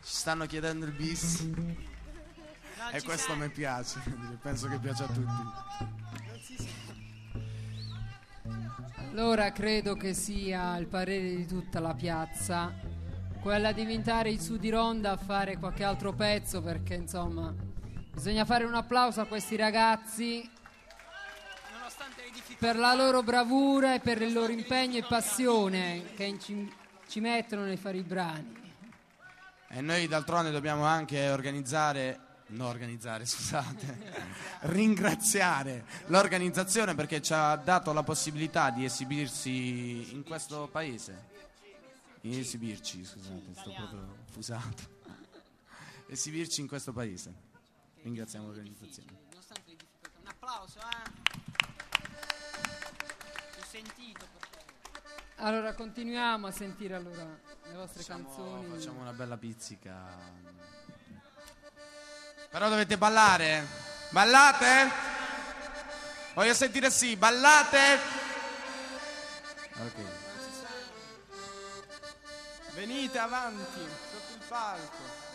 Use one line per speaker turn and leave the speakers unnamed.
stanno chiedendo il bis. E questo mi piace, penso che piace a tutti.
Allora credo che sia il parere di tutta la piazza quella di invitare il Su di Ronda a fare qualche altro pezzo, perché insomma bisogna fare un applauso a questi ragazzi per la loro bravura e per il loro impegno e passione che ci mettono nel fare i brani.
E noi d'altronde dobbiamo anche ringraziare l'organizzazione perché ci ha dato la possibilità di esibirsi in questo paese. Esibirci in questo paese. Ringraziamo l'organizzazione.
Un applauso, Ho sentito.
Allora continuiamo a sentire le vostre canzoni.
Facciamo una bella pizzica. Però dovete ballare. Ballate? Voglio sentire sì, ballate? Ok.
Venite avanti, sotto il palco.